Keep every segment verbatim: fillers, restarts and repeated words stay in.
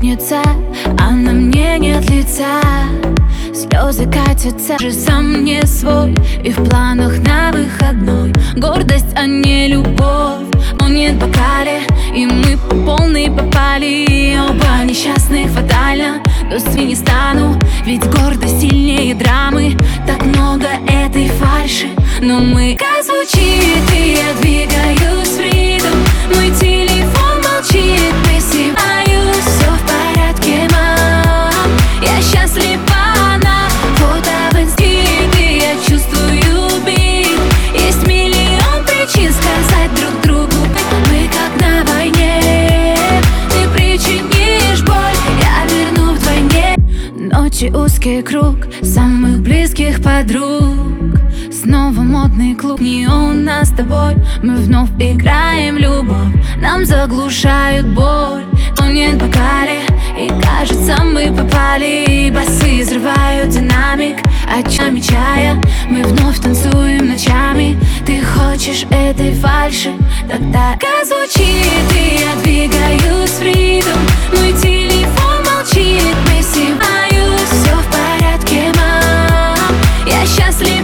пятница, а на мне нет лица. Слезы катятся, же сам не свой. И в планах на выходной гордость, а не любовь. Но нет в бокале, и мы по полной попали. Оба несчастных фатально, до свиньи стану. Ведь гордость сильнее драмы. Так много этой фальши, но мы как звучит, и я двигаюсь в ритм. Мой телефон молчит, присыпаюсь. Все в порядке, мам, я счастлива на фото в инсте. И я чувствую бит. Есть миллион причин сказать друг другу: мы как на войне. Ты причинишь боль, я верну вдвойне. Ночи узкий круг самых близких подруг. Снова модный клуб, не у нас с тобой. Мы вновь играем в любовь, нам заглушают боль. Но нет в бокале, и кажется, мы попали. Басы взрывают динамик, а чами чая мы вновь танцуем ночами. Ты хочешь этой фальши? Тогда как звучит, и я двигаюсь в ритм. Мой телефон молчит, присыпаюсь. Все в порядке, мам, я счастлива.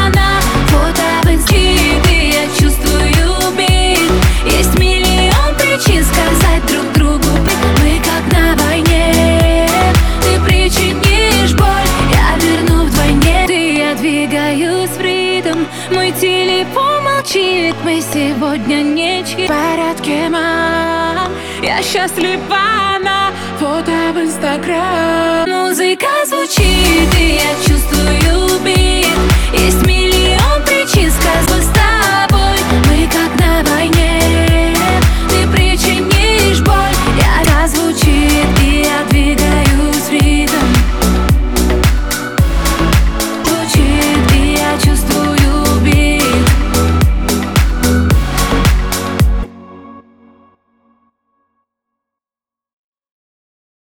Сказать друг другу: мы как на войне. Ты причинишь боль, я верну вдвойне. Ты, я двигаюсь в ритм. Мой телефон молчит, мы сегодня ничьи. В порядке, мам, я счастлива на фото в Инстаграм. Музыка звучит.